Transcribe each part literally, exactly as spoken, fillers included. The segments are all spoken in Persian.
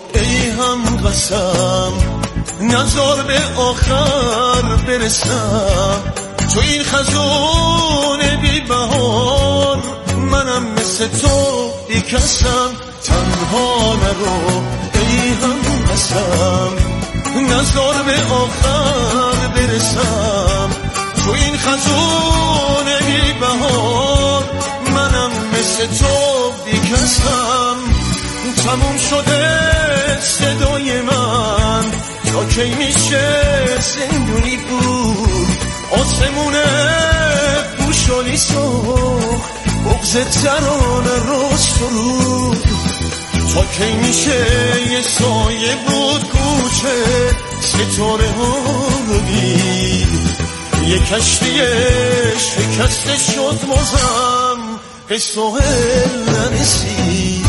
ای هم قسم نذار به آخر برسم، تو این خزون بی بهار منم مثل تو بی کسم. تنها نرو ای هم قسم نذار به آخر برسم، تو این خزون بی بهار منم مثل تو بی کسم. تموم شده صدای من، تا کی میشه زندونی بود؟ آسمونه پوشانی سرخ بغض ترانه رو سرود. تا کی میشه یه سایه بود کوچه ستاره ها رو دید؟ یه کشتی شکسته شد بازم به ساحل نرسید.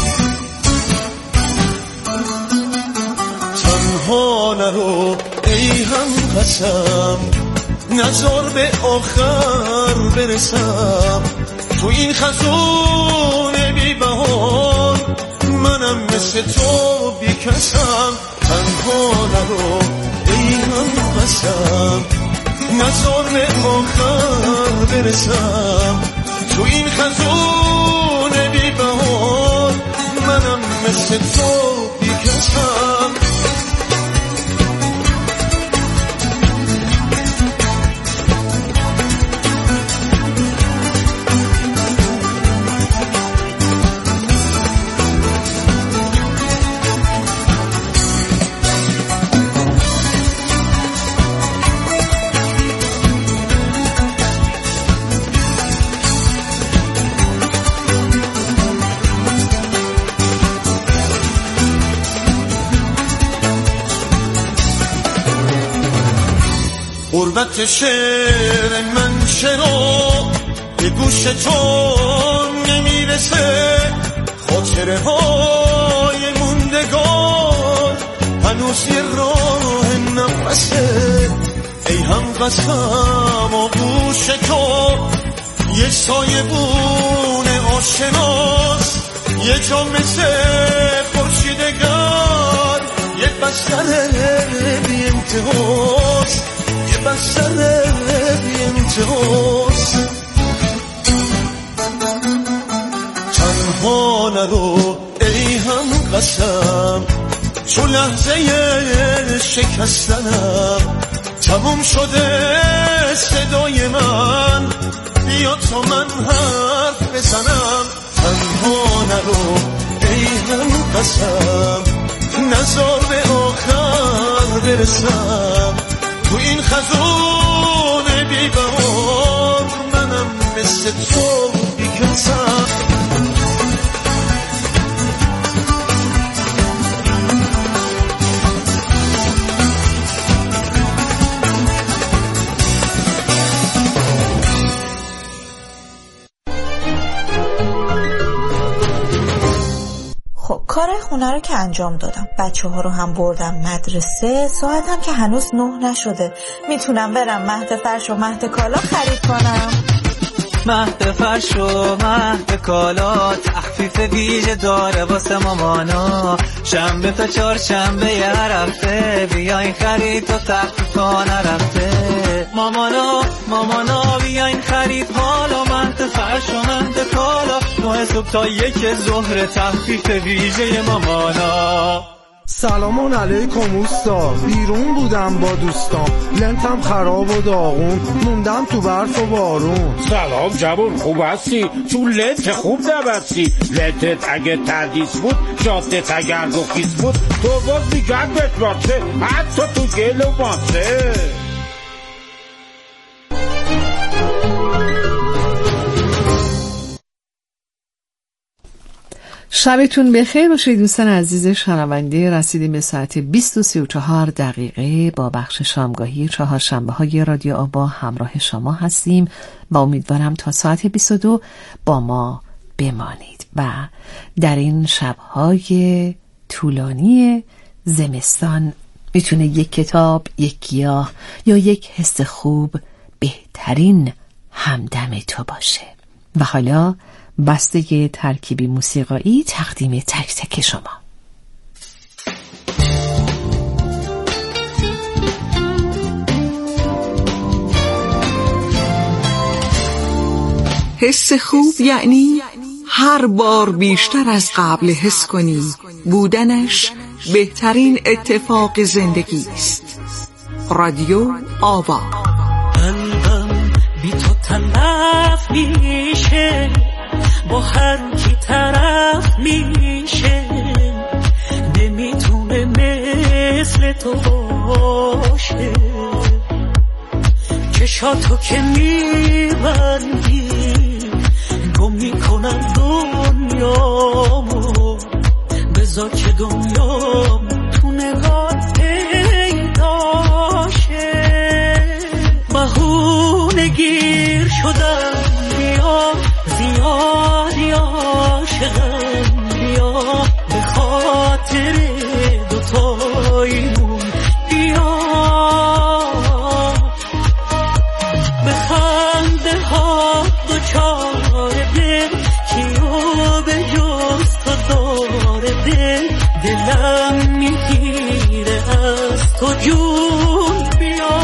تنها نرو ای هم قسم نذار به آخر برسم، تو این خزون بی بهار منم مثل تو بی کسم. تنها نرو ای هم قسم نذار به آخر برسم، تو این خزون بی بهار منم مثل تو بی کسم. غربت شعر من چرا به گوش تو نمیرسه؟ خاطره های موندگار هنوز یه راه نفسه. ای هم قسم آغوش تو یه سایبون آشناس، یه جا مثل خورشیدگار، یه بستر بی انتهاست، یه بستر بی انتهاست. تنها نرو ای هم قسم چو لحظه شکستنم تموم شده صدای من، بیا تا من حرف بزنم. تنها نرو ای هم قسم نذار به آخر برسم، تو این خزون بی بهار منم مثل تو بی کسم. کار خونه رو که انجام دادم، بچه ها رو هم بردم مدرسه، ساعت هم که هنوز نه نشده، میتونم برم مهد فرش و مهد کالا خرید کنم. مهد فرش و مهد کالا تخفیف ویژه داره واسه مامانا، شنبه تا چهار شنبه یه هفته بیاین خرید و تخفیف ها نرفته. مامانا مامانا بیاین خرید حالا مهد فرش و مهد کالا، نه صبح تا یک ظهر تخفیف ویژه مامانا. سلام علیکم اوستا، بیرون بودم با دوستان، لنتم خراب و داغون، موندم تو برف و بارون. سلام جوون، خوب هستی؟ تو لنت خوب نبستی، لنتت اگه تردیس بود، جادت اگر رخیص بود، تو باز میگرد بتراته حتی تو گل و ماسه. شبتون بخیر باشید دوستان عزیز شنونده. رسیدیم به ساعت بیست و سی و چهار دقیقه با بخش شامگاهی چهارشنبه های رادیو آبا همراه شما هستیم و امیدوارم تا ساعت بیست و دو با ما بمانید و در این شبهای طولانی زمستان میتونه یک کتاب، یک گیاه یا یک حس خوب بهترین همدم تو باشه. و حالا بسته ترکیبی موسیقایی تقدیم تک تک شما. حس خوب یعنی هر بار بیشتر از قبل حس کنی بودنش بهترین اتفاق زندگی است. رادیو آوا. قلبم بی تو تلف میشه، با هر کی طرف میشه، نمیتونه مثل تو باشه. چشاتو که میبندی گم میکنم دنیامو، بذار که دنیام تو نگات پیداشه. بهونه گیر شدم بیا، زیادی عاشقم بیا، به خاطر دوتاییمون بیا. به خنده ها دوچار دل، کیو به جز تو داره دل، دلم میگیره از تو جون بیا.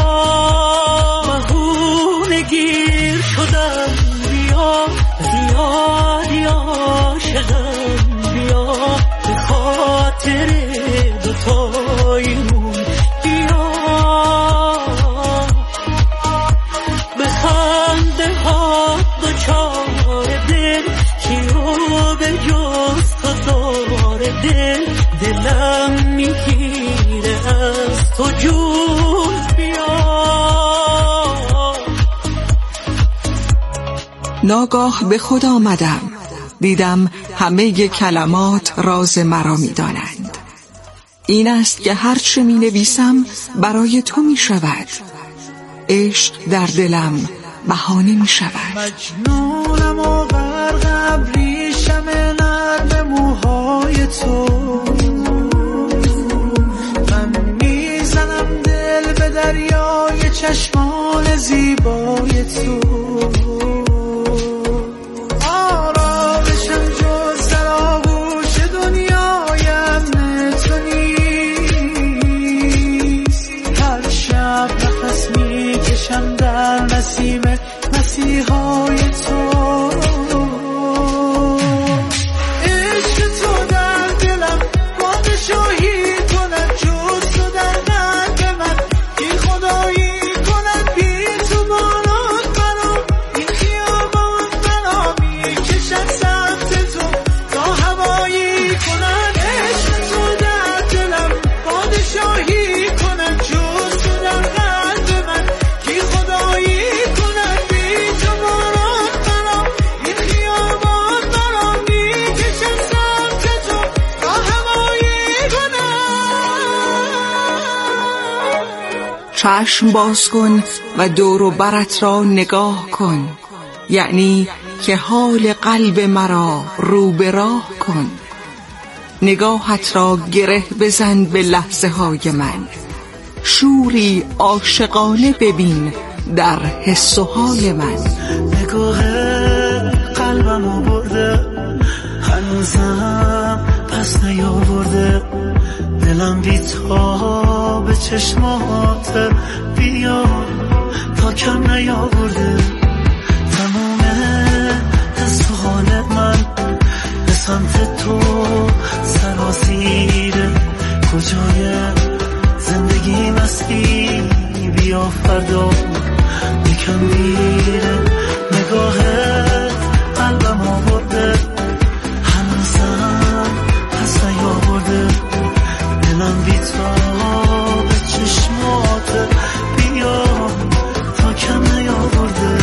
بهونه گیر شدم بیا، زیادی عاشقم بیا، به خاطر دوتاییمون بیا. به خنده ها دوچار دل، کیو به جز تو داره دل، دلم میگیره از تو جون بیا. ناگاه به خود آمدم، دیدم همه کلمات راز مرا می دانند. این است که هرچه می نویسم برای تو می شود. عشق در دلم بهانه می شود. مجنونم و غرق ابریشم نرم موهای تو، من میزنم دل به دریای چشمان زیبای تو. در نسیم مسیحای تو، عشق تو در دلم پادشاهی کند، جز تو در قلب من کی خدایی کند. بی تو بالات منو این خیابان منو میکشد سمت تو تا هوایی کند. عشق تو در دلم پادشاهی کند، جز تو در قلب من کی خدایی کند. بی تو بالات منو این خیابان منو میکشد سمت تو تا هوایی کند. چشم باز کن و دور و برت را نگاه کن، یعنی که حال قلب مرا رو به راه کن. نگاهت را گره بزن به لحظه های من، شوری عاشقانه ببین در حس و حال من. نگاه قلبمو برده، هنوزم پس نیاورده، دلم بی تا به چشمات بیا تا کم نیاورده. تمام حس و حال من به سمت تو سراسیره، کجای زندگی مستی بیا فردا یکم میره. نگاه قلبم آورده، هنوزم پس نیاورده، دلم بی تا به چشمات بیا تا کم نیاورده.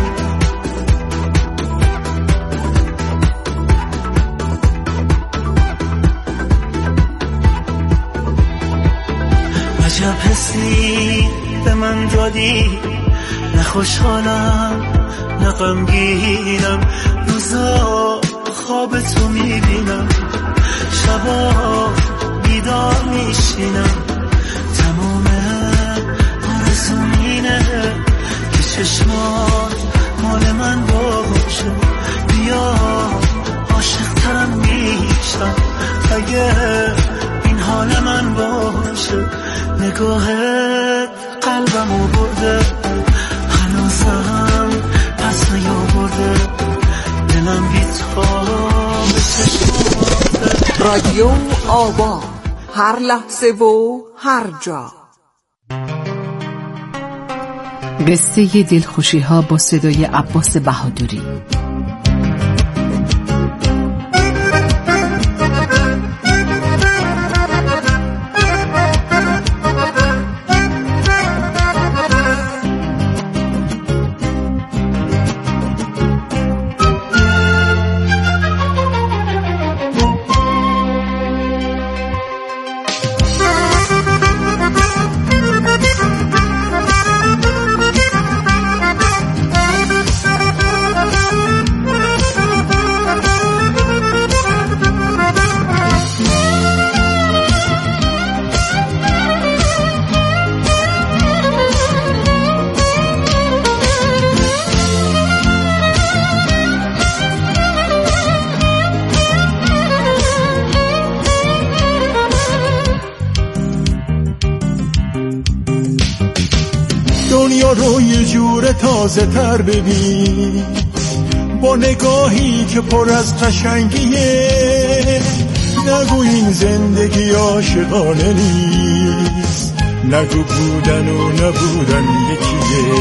عجب حسی به من دادی، نه خوشحالم نه غمگینم، روزا خواب تو میبینم، شبا بیدار میشینم. تمام آرزوم اینه که چشمات مال من باشه، بیا عاشق ترم میشم اگه این حال من باشه. نگاهت قلبمو برده، هنوزم پس نیاورده، رادیو آبا، هر لحظه و هر جا. قصه دلخوشی ها با صدای عباس بهادری. دنیا رو یه جور تازه تر ببین، با نگاهی که پر از قشنگیه. نگو این زندگی عاشقانه نیست، نگو بودن و نبودن یکیه.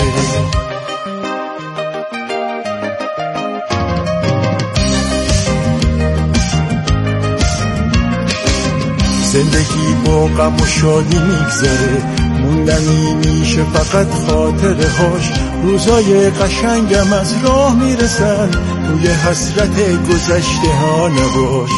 زندگی با غم و شادی میگذره، موندنی میشه فقط خاطره هاش. روزای قشنگم از راه میرسن، توی حسرت گذشته ها نباش.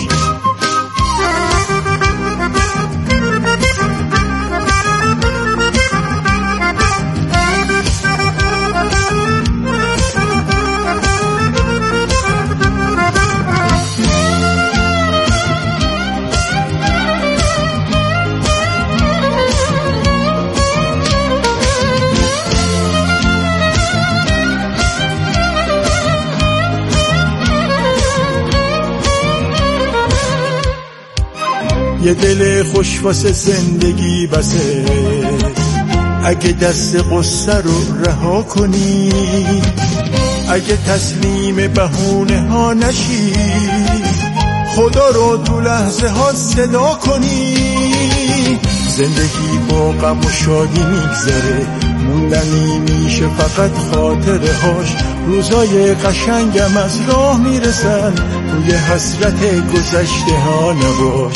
یه دل خوش واسه زندگی بسه، اگه دست قصه رو رها کنی، اگه تسلیم بهونه ها نشی، خدا رو تو لحظه ها صدا کنی. زندگی با غم و شادی میگذره، موندنی میشه فقط خاطره هاش. روزای قشنگم از راه میرسن، توی حسرت گذشته ها نباش.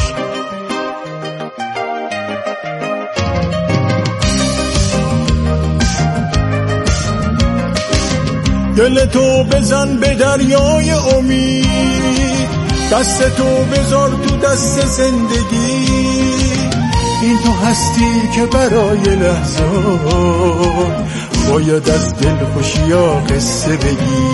دل تو بزن به دریای امید، دست تو بذار تو دست زندگی. این تو هستی که برای لحظات باید از دل خوشیا قصه بگی.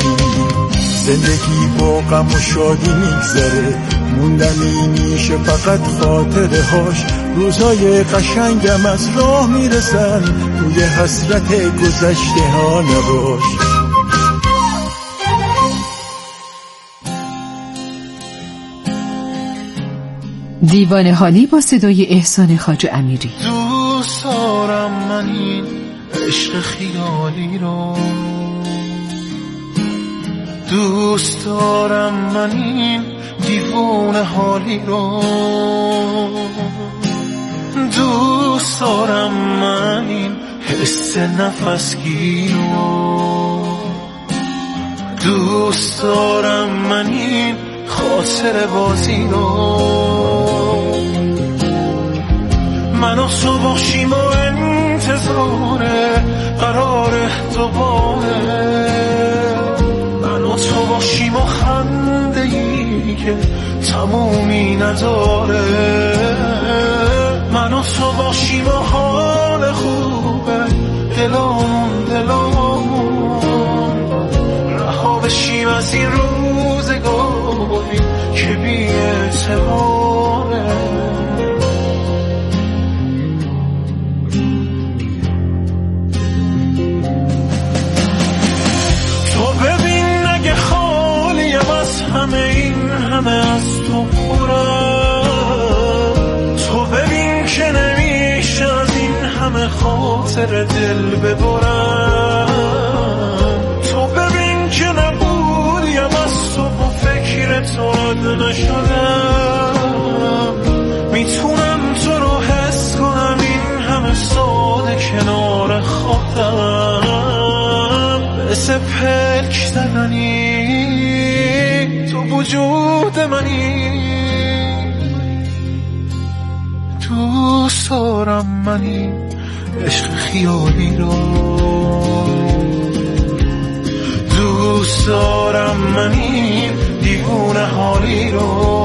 زندگی با غم و شادی میگذره، موندنی میشه فقط خاطره هاش. روزای قشنگم از راه میرسن، توی حسرت گذشته ها نباش. دیوانه حالی با صدای احسان خواجه امیری. دوست دارم من این عشق خیالی رو، دوست دارم من این دیوانه حالی رو، دوست دارم من این حس نفسگی رو، دوست دارم من این خاطر بازی رو. من و تو باشیم و انتظار قرار دوباره، من و تو باشیم و خنده ای که تمومی نداره، من و تو باشیم و حال خوبه دلامون دلامون، رها بشیم از این روزگاری که بی اعتباره. همه این همه از تو پرم، تو ببین که نمیشه از این همه خاطر دل ببرم، تو ببین که نبودیم از تو با فکر تو رد نشدم، میتونم تو رو حس کنم این همه سال کنار خودم. مثل پلک زدنی تو وجود منی، دوست دارم منی عشق خیالی رو، دوست دارم منی دیوونه حالی رو،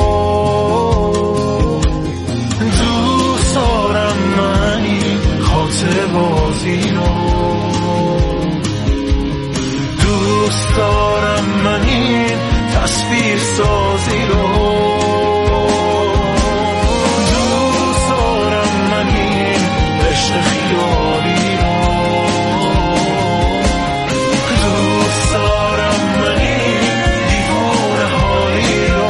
دوست دارم منی خاطر بازی رو، دوست دارم منی تصویر سازی رو، دوست دارم منی عشق خیالی رو، دوست دارم منی دیوونه حالی رو.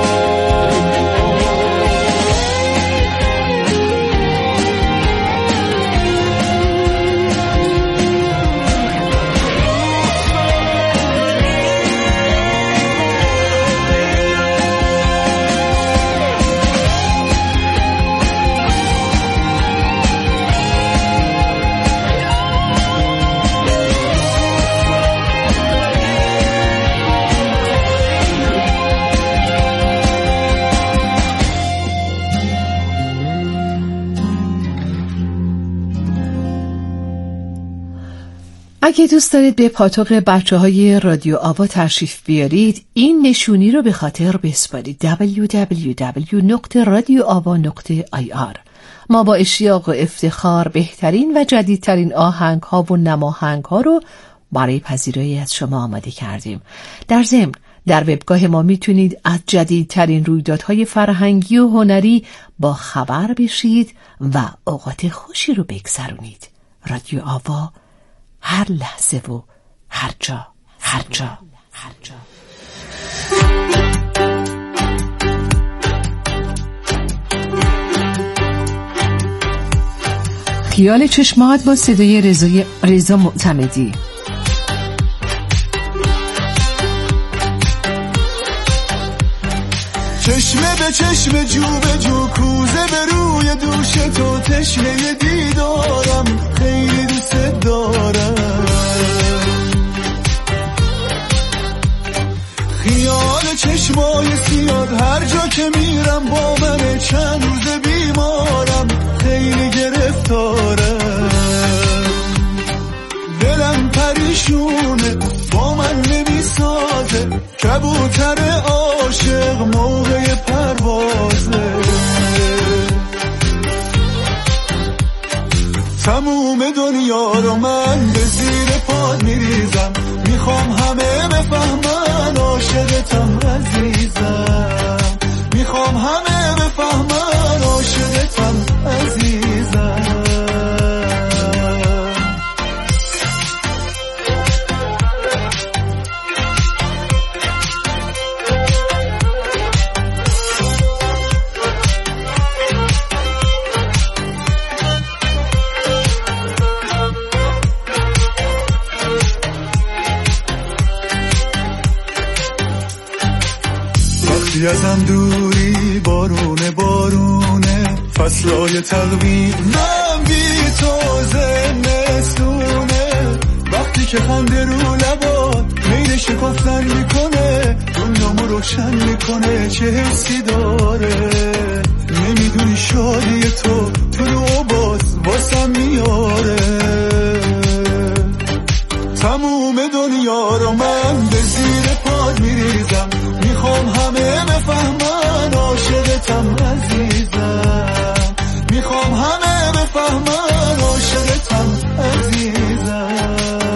اگه دوست دارید به پاتوق بچه های رادیو آوا تشریف بیارید، این نشونی رو به خاطر بسپارید: دبلیو دبلیو دبلیو نقطه رادیو آوا نقطه آی آر. ما با اشتیاق و افتخار بهترین و جدیدترین آهنگ ها و نماهنگ ها رو برای پذیرایی از شما آماده کردیم. در ضمن در وبگاه ما میتونید از جدیدترین رویدادهای فرهنگی و هنری با خبر بشید و اوقات خوشی رو بگذرونید. رادیو آوا، هر لحظه و هر جا، هر جا، هر جا. خیال چشمات با صدای رضای رضا معتمدی. چشمه به چشمه، جو به جو، کوزه به روی دوش تو، تشنه دیدارم، خیلی دوست دارم. خیال چشمای سیاد هر جا که میرم با من، چند روز بیمارم، خیلی گرفتارم. دلم پریشونه با من نمیسازه، کبوتر عاشق موقع پروازه. تموم دنیا رو من به زیر پاد میریزم، میخوام همه بفهمن عاشقتم عزیزم، میخوام همه بفهمن عاشقتم عزیزم. ازم دوری بارونه بارونه، فصلای تقویم من بی تو زمستونه. وقتی که خنده رو لبات میل شکفتن میکنه، دنیامو روشن میکنه، چه حسی داره. نمیدونی شادی تو تو رو باز واسم میاره. تموم دنیا رو من به زیر پاد میریزم، میخوام همه بفهمن عاشقتم عزیزم، میخوام همه بفهمن عاشقتم عزیزم.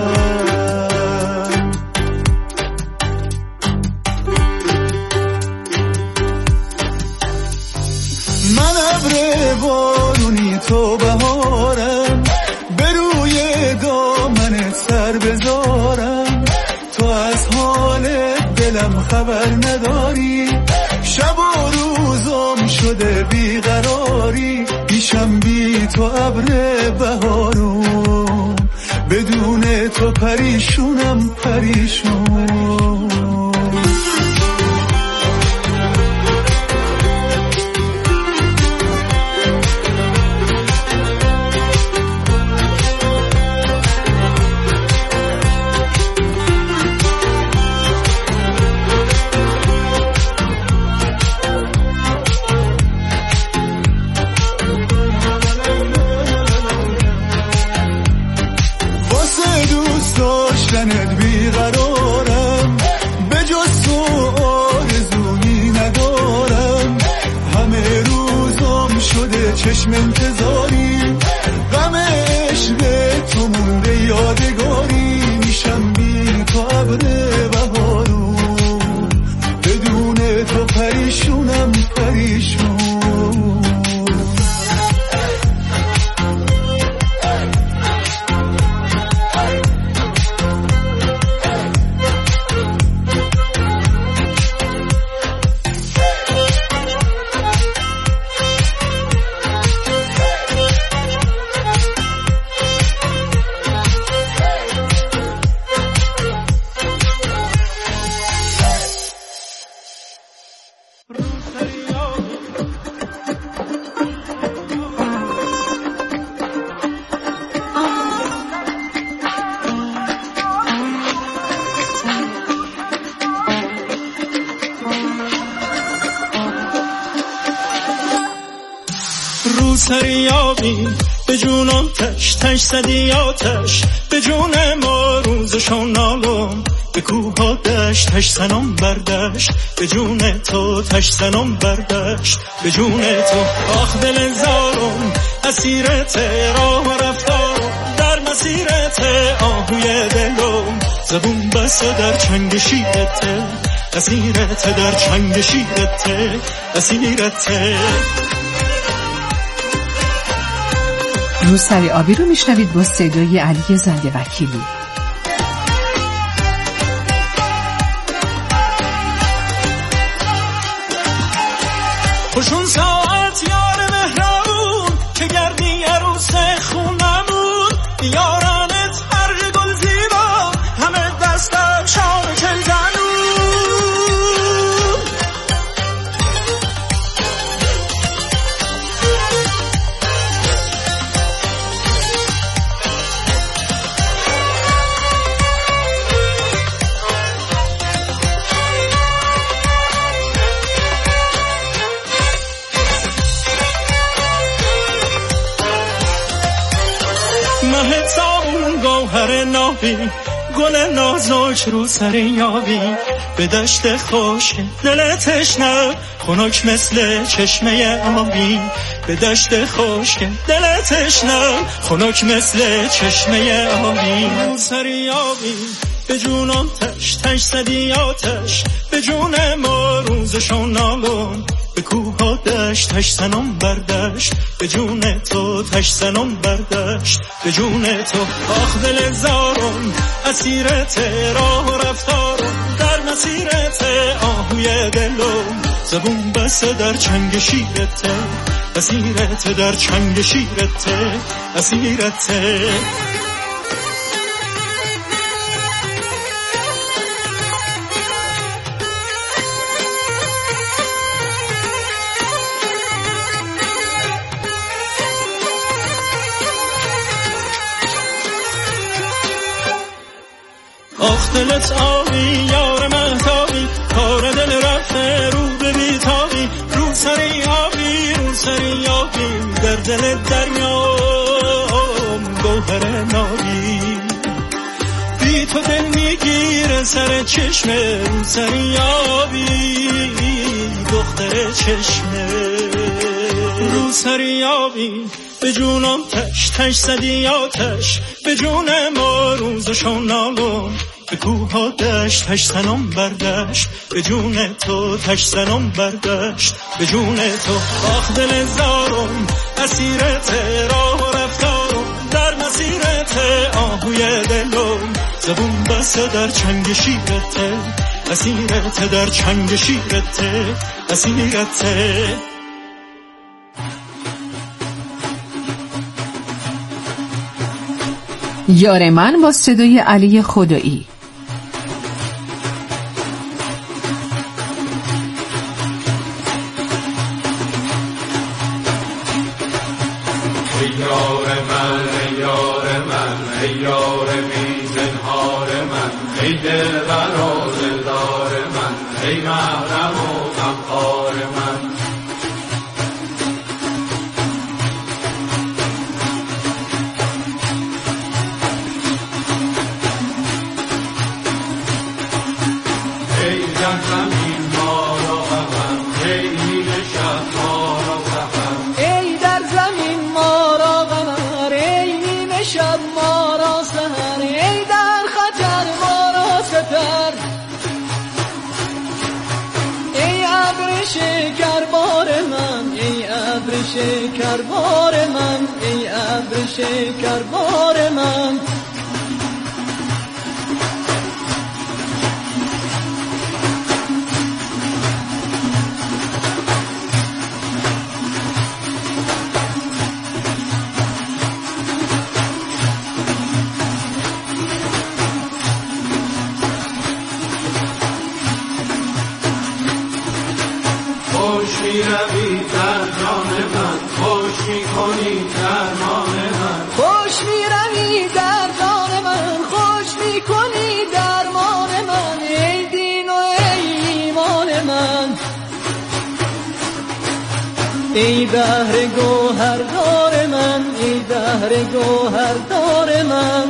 من ابر بارونی تو بهارم، به روی دامنت سر بذارم. تو از حال دلم خبر نداری، شب و روزم شده بیقراری. پیشم بی تو ابر بهارون، بدون تو پریشونم پریشون. چشم انتظاری، غم عشق تو مونده یادگاری، میشم بی تو ابر بهارون، بدون تو پریشونم پریشون. سریابی به جونم تش تش زدی آتش، به جون ما روزشون نالم، به کوه ها دشت تش زنم بردشت، به جون تو تش زنم بردشت، به جون تو. آخ دل زارم اسیرت راه و رفتارم، در مسیرت آهوی دلم، زبون بسته در چنگ شیرت، اسیرت در چنگ شیرت، اسیرت. روسری آبی رو میشنوید با صدای علی زنده وکیلی. خوشون ساعت یار مهربون که گردی عروس خونمون، یارانت هر گل زیبا همه دستم شام چل زنون. گوهر نابی گل نازک رو سر یابی، به دشت خوش دل تشنه خنک مثل چشمه آبی، به دشت خوش دل تشنه خنک مثل چشمه آبی. رو سر یابی به جونم تش تش زدی آتش، به جون ما روزشون نالم، به کوه ها دشت تش زنم بردشت، به جون تو تش زنم بردشت، به جون تو. آخ دل زارم اسیرت راه و رفتارم، در مسیرت آهوی دلم، زبون بسته در چنگ شیرت، اسیرت در چنگ شیرت، اسیرت. آخ دلت آبی یار مهتابی، کار دل رفته رو به بیتابی، رو سری آبی رو سری آبی، در دل دریام گوهر نابی، بی تو دل میگیره سر چشمه، رو سری آبی دختر چشمه. رو سری آبی به جونم تش تش زدی آتش، به جون ما روزشون نالم، به کوه ها دشت تش زنم بردشت، به جون تو تش زنم بردشت، به جون تو. آخ دل زارم اسیرت راه و رفتارم، در مسیرت آهوی دلم، زبون بسته در چنگ شیرت، اسیرت در چنگ شیرت، اسیرت. یار من با صدای علی خدایی. ای یار من ای یار من ای یار بی زنهار من، ای دلبر و دلدار من، ای محرم و غمخوار من. زمین ما را غمم، ای نیل شب ما را غمم، ای در زمین ما را سهر، ای در خطر ما را سپر. ای ابر شکربار من، ای ابر شکربار من، ای ابر شکربار من. خوش می روی در جان من، خوش می کنی درمان من. خوش می روی در جان من، خوش می کنی درمان من. ای دین و ای ایمان من، ای بحر گوهردار من، ای بحر گوهردار من.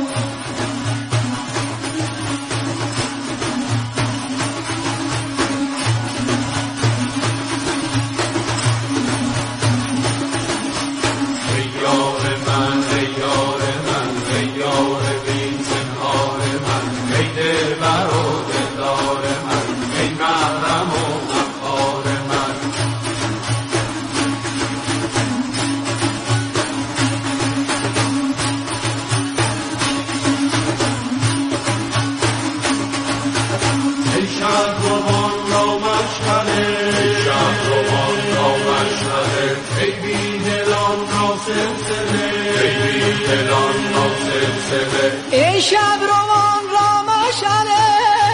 ای شب روان را مشعله،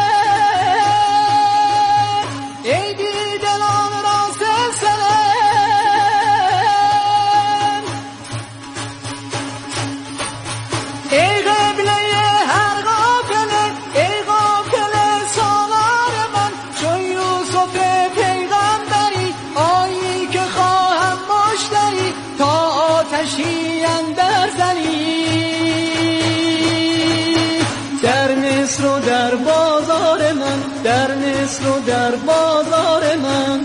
ای دیدلان را سلسله. ای قبله هر غافله، ای غافله سالار من. چون یوسف پیغمبری، آیی که خواهم مشتری، تا آتشی اندر زنی. در مصر و در بازار من، در مصر و در بازار من.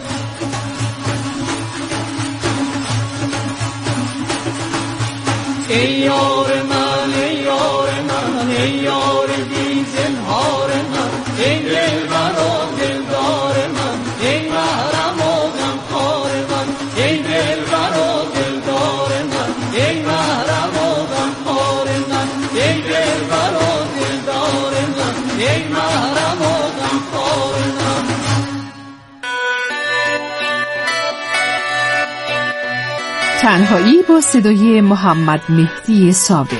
ای یار من، ای یار من، ای یار بی زنهار من. ای دلبر و دلدار من، ای محرم و غمخوار من. ای دلبر و دلدار من، ای محرم و غمخوار من. ای دلبر و دلدار من، ای محرم و غمخوار من. تنهایی با صدای محمد مهدی صابر.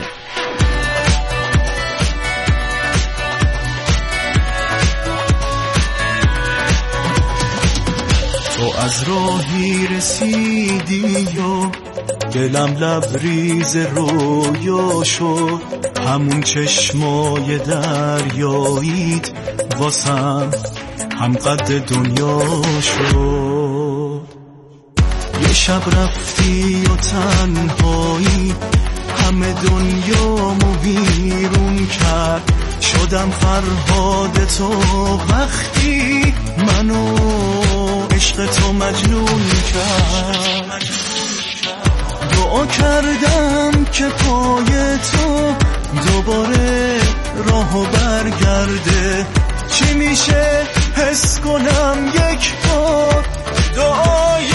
تو از راهی رسیدی و دلم لبریز رویا شد، همون چشمای دریاییت واسم هم قد دنیا شد. یه شب رفتی و تنهایی همه دنیامو ویرون کرد، شدم فرهاد تو وقتی منو عشق تو مجنون کرد. دعا کردم که پای تو دوباره راهو برگرده، چی میشه حس کنم یک بار دعای